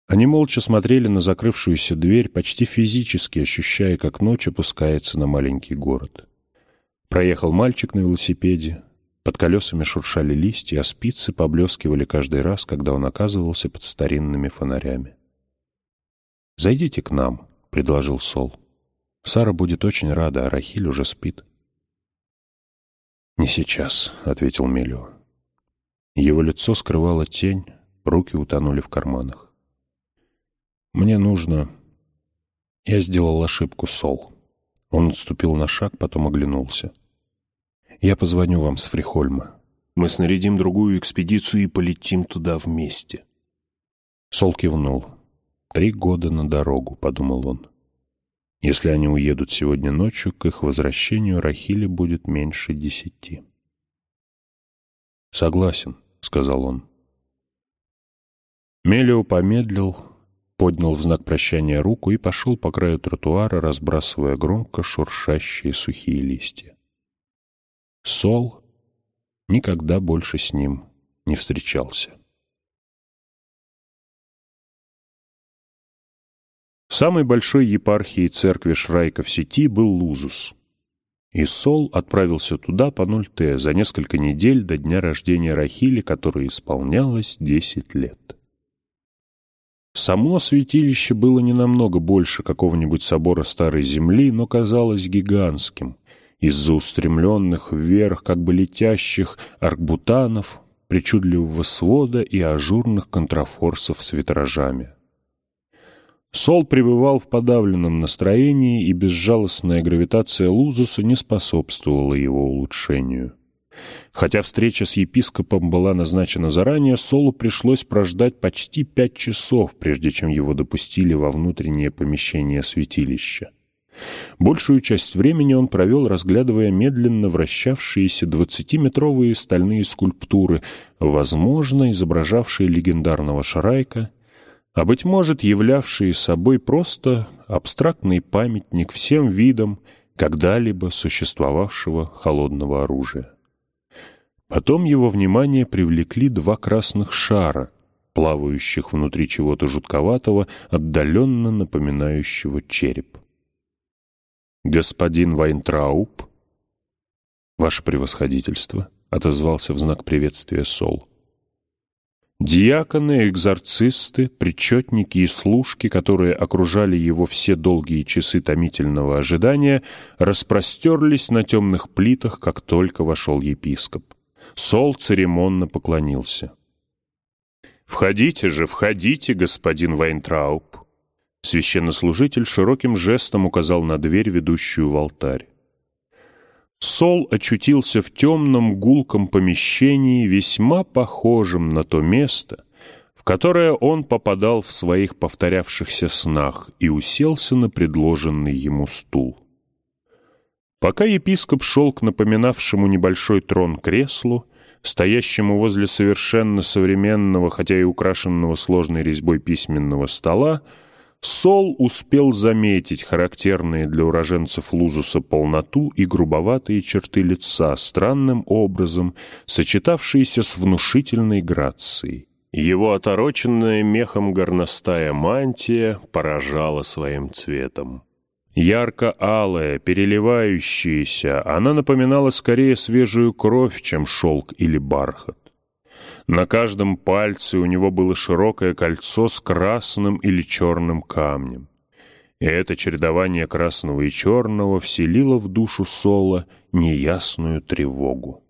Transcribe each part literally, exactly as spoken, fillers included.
Они молча смотрели на закрывшуюся дверь, почти физически ощущая, как ночь опускается на маленький город. Проехал мальчик на велосипеде, под колесами шуршали листья, а спицы поблескивали каждый раз, когда он оказывался под старинными фонарями. «Зайдите к нам», — предложил Сол. «Сара будет очень рада, а Рахиль уже спит». «Не сейчас», — ответил Мелио. Его лицо скрывала тень, руки утонули в карманах. «Мне нужно...» Я сделал ошибку, Сол. Он отступил на шаг, потом оглянулся. «Я позвоню вам с Фрихольма. Мы снарядим другую экспедицию и полетим туда вместе». Сол кивнул. «Три года на дорогу», — подумал он. «Если они уедут сегодня ночью, к их возвращению Рахиле будет меньше десяти». «Согласен», — сказал он. Мелио помедлил, поднял в знак прощания руку и пошел по краю тротуара, разбрасывая громко шуршащие сухие листья. Сол никогда больше с ним не встречался. Самой большой епархией церкви Шрайка в сети был Лузус, и Сол отправился туда по ноль Т за несколько недель до дня рождения Рахили, которой исполнялось десять лет. Само святилище было не намного больше какого-нибудь собора Старой Земли, но казалось гигантским из-за устремленных вверх, как бы летящих аркбутанов, причудливого свода и ажурных контрафорсов с витражами. Сол пребывал в подавленном настроении, и безжалостная гравитация Лузуса не способствовала его улучшению. Хотя встреча с епископом была назначена заранее, Солу пришлось прождать почти пять часов, прежде чем его допустили во внутреннее помещение святилища. Большую часть времени он провел, разглядывая медленно вращавшиеся двадцатиметровые стальные скульптуры, возможно, изображавшие легендарного Шрайка, а, быть может, являвшие собой просто абстрактный памятник всем видам когда-либо существовавшего холодного оружия. Потом его внимание привлекли два красных шара, плавающих внутри чего-то жутковатого, отдаленно напоминающего череп. «Господин Вайнтрауб?» «Ваше превосходительство», — отозвался в знак приветствия Сол. Диаконы, экзорцисты, причетники и служки, которые окружали его все долгие часы томительного ожидания, распростерлись на темных плитах, как только вошел епископ. Сол церемонно поклонился. «Входите же, входите, господин Вайнтрауб!» Священнослужитель широким жестом указал на дверь, ведущую в алтарь. Сол очутился в темном гулком помещении, весьма похожем на то место, в которое он попадал в своих повторявшихся снах, и уселся на предложенный ему стул. Пока епископ шел к напоминавшему небольшой трон креслу, стоящему возле совершенно современного, хотя и украшенного сложной резьбой письменного стола, Сол успел заметить характерные для уроженцев Лузуса полноту и грубоватые черты лица, странным образом сочетавшиеся с внушительной грацией. Его отороченная мехом горностая мантия поражала своим цветом. Ярко-алая, переливающаяся, она напоминала скорее свежую кровь, чем шелк или бархат. На каждом пальце у него было широкое кольцо с красным или черным камнем. И это чередование красного и черного вселило в душу Сола неясную тревогу.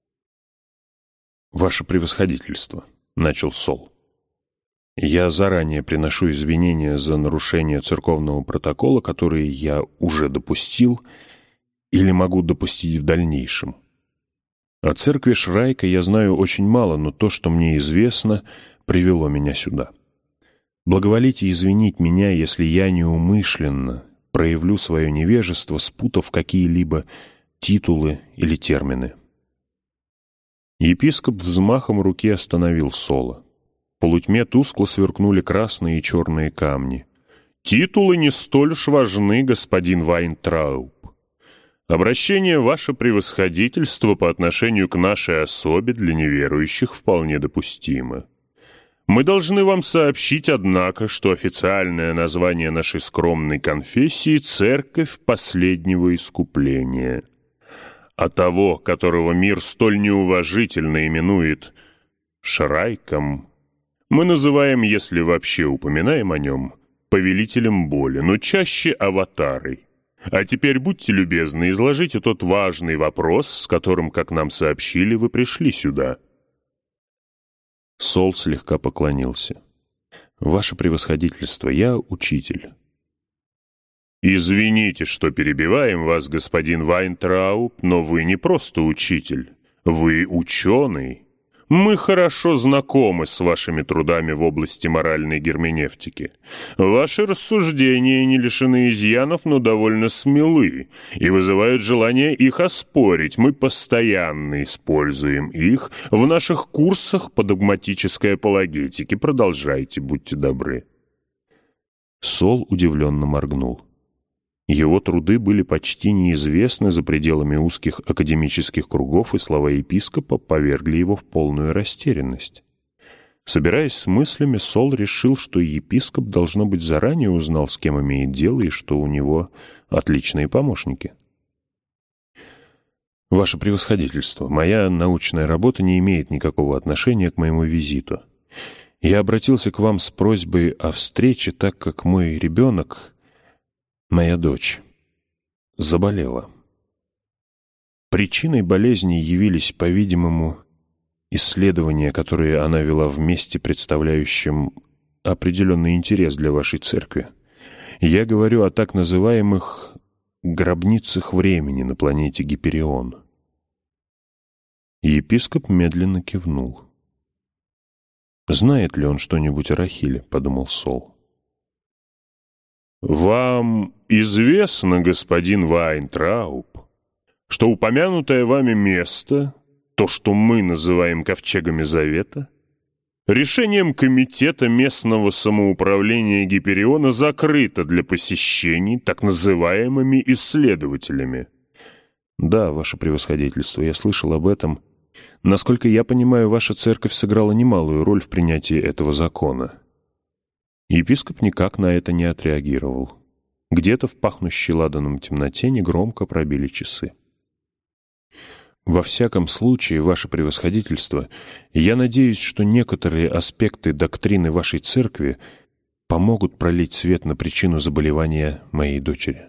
«Ваше превосходительство», — начал Сол, — «я заранее приношу извинения за нарушение церковного протокола, которые я уже допустил или могу допустить в дальнейшем. О церкви Шрайка я знаю очень мало, но то, что мне известно, привело меня сюда. Благоволите извинить меня, если я неумышленно проявлю свое невежество, спутав какие-либо титулы или термины». Епископ взмахом руки остановил Сола. В полутьме тускло сверкнули красные и черные камни. «Титулы не столь уж важны, господин Вайнтрауб. Обращение «Ваше превосходительство» по отношению к нашей особе для неверующих вполне допустимо. Мы должны вам сообщить, однако, что официальное название нашей скромной конфессии — «Церковь последнего искупления». А того, которого мир столь неуважительно именует Шрайком, мы называем, если вообще упоминаем о нем, повелителем боли, но чаще аватарой. А теперь будьте любезны, изложите тот важный вопрос, с которым, как нам сообщили, вы пришли сюда. Сол слегка поклонился. «Ваше превосходительство, я учитель». «Извините, что перебиваем вас, господин Вайнтрауб, но вы не просто учитель, вы ученый. Мы хорошо знакомы с вашими трудами в области моральной герменевтики. Ваши рассуждения не лишены изъянов, но довольно смелы и вызывают желание их оспорить. Мы постоянно используем их в наших курсах по догматической апологетике. Продолжайте, будьте добры». Сол удивленно моргнул. Его труды были почти неизвестны за пределами узких академических кругов, и слова епископа повергли его в полную растерянность. Собираясь с мыслями, Сол решил, что епископ, должно быть, заранее узнал, с кем имеет дело, и что у него отличные помощники. «Ваше превосходительство, моя научная работа не имеет никакого отношения к моему визиту. Я обратился к вам с просьбой о встрече, так как мой ребенок... Моя дочь заболела. Причиной болезни явились, по-видимому, исследования, которые она вела в месте, представляющем определенный интерес для вашей церкви. Я говорю о так называемых гробницах времени на планете Гиперион». Епископ медленно кивнул. «Знает ли он что-нибудь о Рахиле?» — подумал Сол. «Вам известно, господин Вайнтрауб, что упомянутое вами место, то, что мы называем ковчегами Завета, решением комитета местного самоуправления Гипериона закрыто для посещений так называемыми исследователями?» «Да, ваше превосходительство, я слышал об этом. Насколько я понимаю, ваша церковь сыграла немалую роль в принятии этого закона». Епископ никак на это не отреагировал. Где-то в пахнущей ладаном темноте негромко пробили часы. «Во всяком случае, ваше превосходительство, я надеюсь, что некоторые аспекты доктрины вашей церкви помогут пролить свет на причину заболевания моей дочери».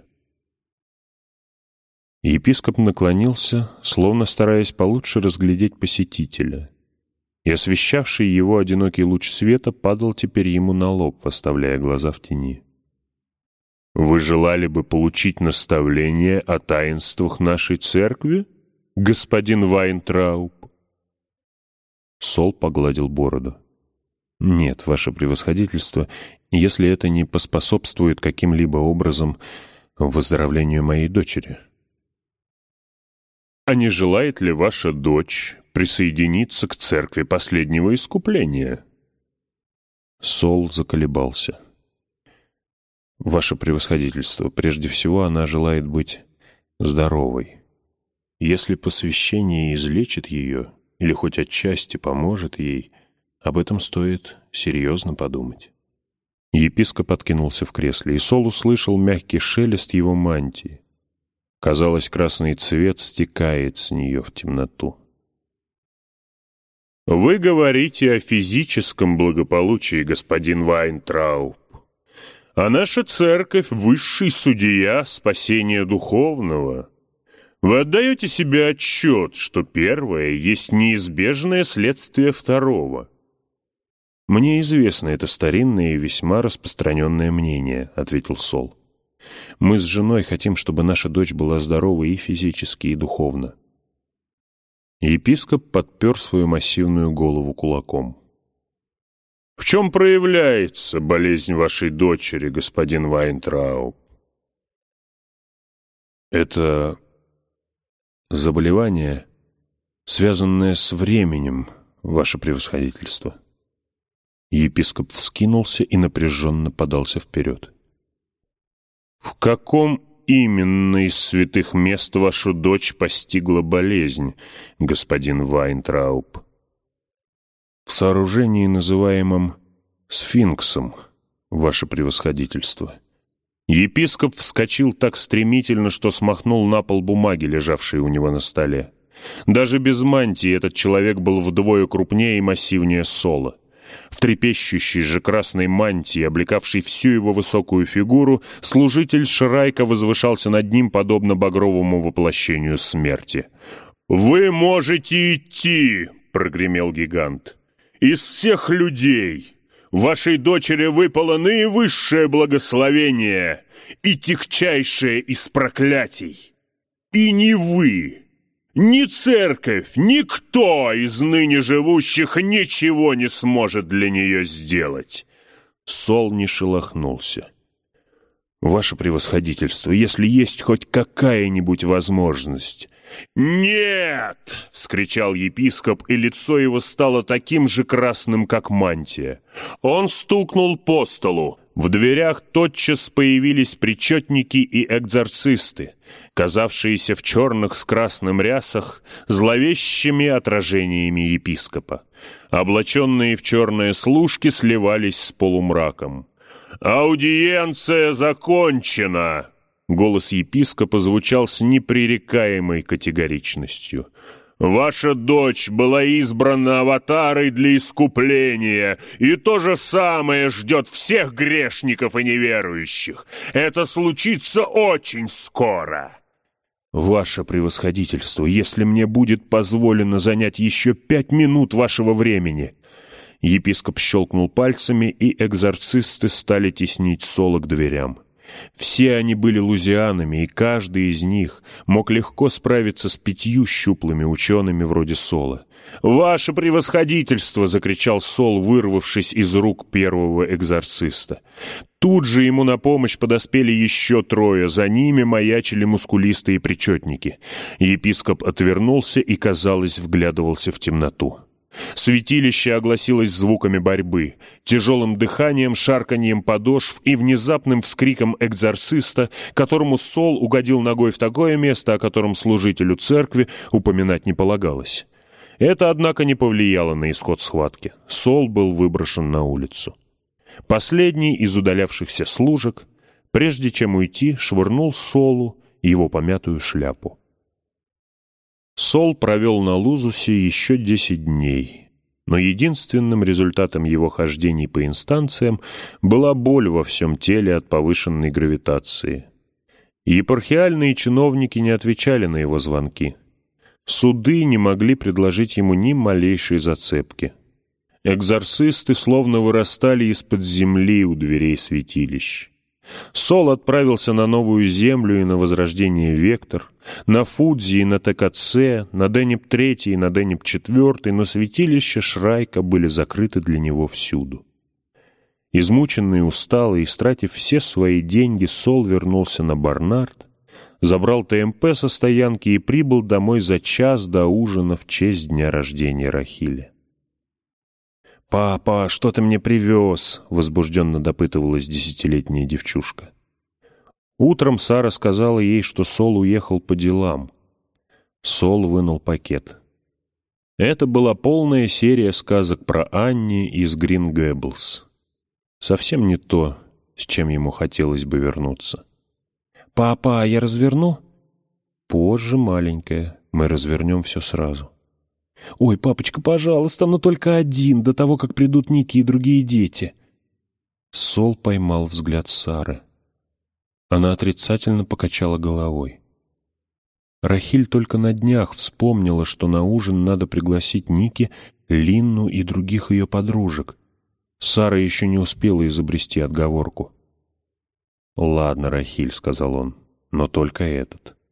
Епископ наклонился, словно стараясь получше разглядеть посетителя, и освещавший его одинокий луч света падал теперь ему на лоб, оставляя глаза в тени. «Вы желали бы получить наставление о таинствах нашей церкви, господин Вайнтрауб?» Сол погладил бороду. «Нет, ваше превосходительство, если это не поспособствует каким-либо образом выздоровлению моей дочери». «А не желает ли ваша дочь присоединиться к церкви последнего искупления?» Сол заколебался. «Ваше превосходительство, прежде всего она желает быть здоровой. Если посвящение излечит ее или хоть отчасти поможет ей, об этом стоит серьезно подумать». Епископ откинулся в кресле, и Сол услышал мягкий шелест его мантии. Казалось, красный цвет стекает с нее в темноту. «Вы говорите о физическом благополучии, господин Вайнтрауб, а наша церковь — высший судья спасения духовного. Вы отдаете себе отчет, что первое есть неизбежное следствие второго?» «Мне известно это старинное и весьма распространенное мнение», — ответил Сол. «Мы с женой хотим, чтобы наша дочь была здорова и физически, и духовно». Епископ подпер свою массивную голову кулаком. «В чем проявляется болезнь вашей дочери, господин Вайнтрауб?» «Это заболевание, связанное с временем, ваше превосходительство». Епископ вскинулся и напряженно подался вперед. «В каком именно из святых мест вашу дочь постигла болезнь, господин Вайнтрауб?» В сооружении, называемом сфинксом, ваше превосходительство. Епископ вскочил так стремительно, что смахнул на пол бумаги, лежавшие у него на столе. Даже без мантии этот человек был вдвое крупнее и массивнее Сола. В трепещущей же красной мантии, облекавшей всю его высокую фигуру, служитель Шрайка возвышался над ним, подобно багровому воплощению смерти. «Вы можете идти!» — прогремел гигант. «Из всех людей вашей дочери выпало наивысшее благословение и тягчайшее из проклятий. И ни вы, ни церковь, никто из ныне живущих ничего не сможет для нее сделать». Сол не шелохнулся. «Ваше превосходительство, если есть хоть какая-нибудь возможность...» «Нет!» — вскричал епископ, и лицо его стало таким же красным, как мантия. Он стукнул по столу. В дверях тотчас появились причетники и экзорцисты, казавшиеся в черных с красным рясах зловещими отражениями епископа. Облаченные в черные служки сливались с полумраком. «Аудиенция закончена!» Голос епископа звучал с непререкаемой категоричностью. «Ваша дочь была избрана аватарой для искупления, и то же самое ждет всех грешников и неверующих. Это случится очень скоро». «Ваше превосходительство, если мне будет позволено занять еще пять минут вашего времени...» Епископ щелкнул пальцами, и экзорцисты стали теснить Сола к дверям. Все они были лузианами, и каждый из них мог легко справиться с пятью щуплыми учеными вроде Сола. «Ваше превосходительство!» — закричал Сол, вырвавшись из рук первого экзорциста. Тут же ему на помощь подоспели еще трое, за ними маячили мускулистые причетники. Епископ отвернулся и, казалось, вглядывался в темноту. Святилище огласилось звуками борьбы, тяжелым дыханием, шарканьем подошв и внезапным вскриком экзорциста, которому Сол угодил ногой в такое место, о котором служителю церкви упоминать не полагалось. Это, однако, не повлияло на исход схватки. Сол был выброшен на улицу. Последний из удалявшихся служек, прежде чем уйти, швырнул Солу его помятую шляпу. Сол провел на Лузусе еще десять дней, но единственным результатом его хождений по инстанциям была боль во всем теле от повышенной гравитации. Епархиальные чиновники не отвечали на его звонки. Суды не могли предложить ему ни малейшей зацепки. Экзорцисты словно вырастали из-под земли у дверей святилищ. Сол отправился на Новую Землю и на Возрождение Вектор, на Фудзи и на ТКЦ, на Денеп-три и на Денеп-четыре, но святилища Шрайка были закрыты для него всюду. Измученный, усталый, истратив все свои деньги, Сол вернулся на Барнард, забрал ТМП со стоянки и прибыл домой за час до ужина в честь дня рождения Рахили. «Папа, что ты мне привез?» — возбужденно допытывалась десятилетняя девчушка. Утром Сара сказала ей, что Сол уехал по делам. Сол вынул пакет. Это была полная серия сказок про Анни из Грин Гэблс. Совсем не то, с чем ему хотелось бы вернуться. «Папа, а я разверну?» «Позже, маленькая, мы развернем все сразу». «Ой, папочка, пожалуйста, но только один, до того, как придут Ники и другие дети». Сол поймал взгляд Сары. Она отрицательно покачала головой. Рахиль только на днях вспомнила, что на ужин надо пригласить Ники, Линну и других ее подружек. Сара еще не успела изобрести отговорку. «Ладно, Рахиль», — сказал он, — «но только этот».